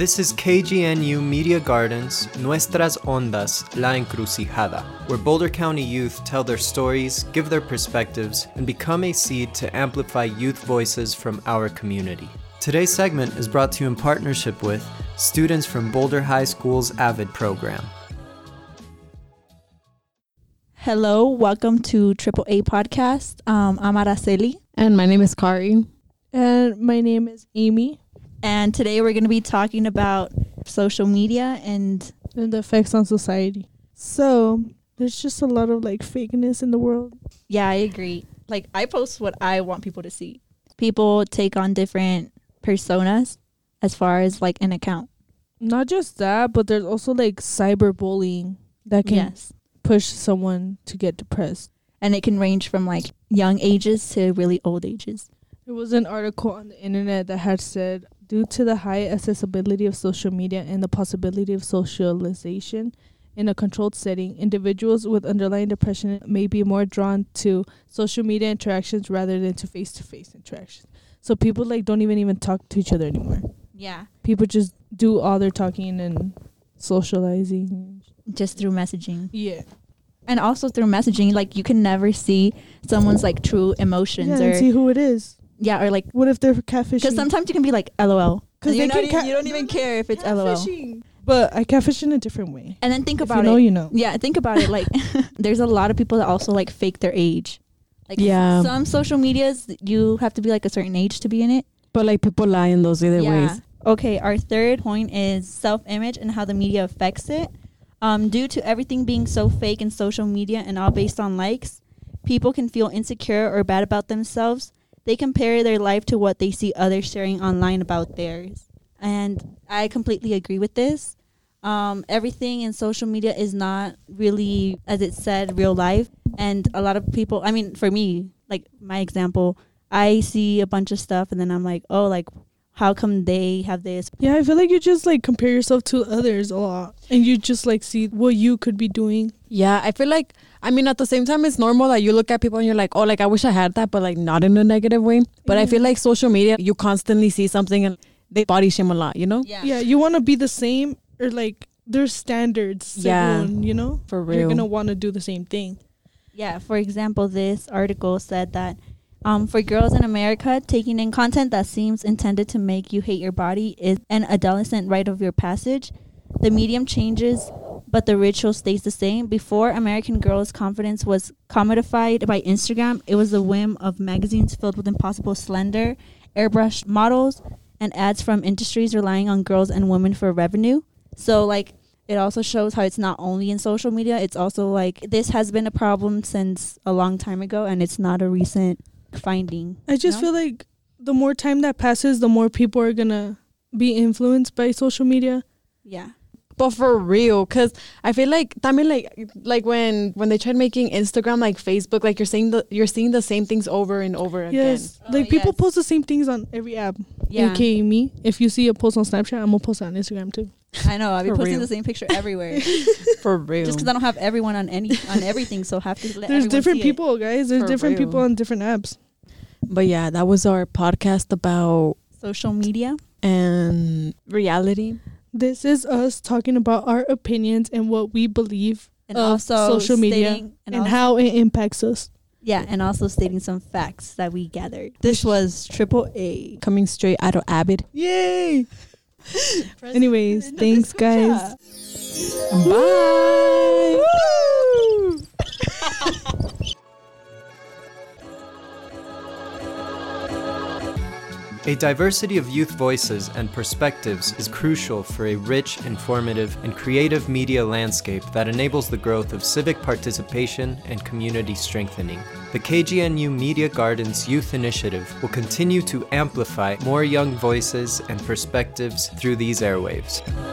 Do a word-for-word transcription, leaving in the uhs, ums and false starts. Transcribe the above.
This is K G N U Media Gardens, Nuestras Ondas, La Encrucijada, where Boulder County youth tell their stories, give their perspectives, and become a seed to amplify youth voices from our community. Today's segment is brought to you in partnership with students from Boulder High School's AVID program. Hello, welcome to Triple A Podcast. Um, I'm Araceli. And my name is Kari. And my name is Amy. And today we're going to be talking about social media and... and the effects on society. So, there's just a lot of like fakeness in the world. Yeah, I agree. Like, I post what I want people to see. People take on different personas as far as like an account. Not just that, but there's also like cyberbullying that can Yes. push someone to get depressed. And it can range from like young ages to really old ages. There was an article on the internet that had said, due to the high accessibility of social media and the possibility of socialization in a controlled setting, individuals with underlying depression may be more drawn to social media interactions rather than to face-to-face interactions. So people like don't even even talk to each other anymore. Yeah. People just do all their talking and socializing. Just through messaging. Yeah. And also through messaging, like you can never see someone's like true emotions Yeah, or and see who it is. yeah, or like What if they're catfishing? because sometimes you can be like LOL because they you can ca- you don't even care if it's LOL. catfishing. But I catfish in a different way. And then think If about you know, it. you know. Yeah, think about it. Like, there's a lot of people that also like fake their age. Like, Yeah. some social medias you have to be like a certain age to be in it. But like people lie in those either ways. Okay, our third point is self-image and how the media affects it. Um, due to everything being so fake in social media and all based on likes, people can feel insecure or bad about themselves. They compare their life to what they see others sharing online about theirs. And I completely agree with this. Um, everything in social media is not really, as it said, real life. And a lot of people, I mean, for me, like my example, I see a bunch of stuff and then I'm like, oh, like, how come they have this? Yeah, I feel like you just like compare yourself to others a lot. And you just like see what you could be doing. Yeah, I feel like, I mean, at the same time, it's normal that you look at people and you're like, oh, like, I wish I had that, but like not in a negative way. But I feel like social media, you constantly see something and they body shame a lot, you know? Yeah. Yeah, you want to be the same or like there's standards. Yeah. Everyone, you know? For real. You're going to want to do the same thing. Yeah, for example, this article said that um, for girls in America, taking in content that seems intended to make you hate your body is an adolescent rite of your passage. The medium changes, but the ritual stays the same. Before American girls' confidence was commodified by Instagram, it was the whim of magazines filled with impossible slender, airbrushed models and ads from industries relying on girls and women for revenue. So, like, it also shows how it's not only in social media, it's also like this has been a problem since a long time ago and it's not a recent finding. I just you know? feel like the more time that passes, the more people are going to be influenced by social media. Yeah. But for real, because I feel like, I mean, like, like when when they tried making Instagram like Facebook, like you're saying the you're seeing the same things over and over again. Yes. Oh, like people yes. post the same things on every app. Yeah. A K A me. If you see a post on Snapchat, I'm going to post it on Instagram too. I know. I'll be For posting real. the same picture everywhere. For real. Just because I don't have everyone on any on everything, so I have to let There's everyone different see it. people, guys. There's For different real. people on different apps. But yeah, that was our podcast about Social media. and reality. This is us talking about our opinions and what we believe And of also social media stating- and, also- how it impacts us. Yeah, and also stating some facts that we gathered. This was Triple A. Coming straight out of Avid. Yay! Anyways, thanks, guys. Bye. A diversity of youth voices and perspectives is crucial for a rich, informative, and creative media landscape that enables the growth of civic participation and community strengthening. The K G N U Media Gardens Youth Initiative will continue to amplify more young voices and perspectives through these airwaves.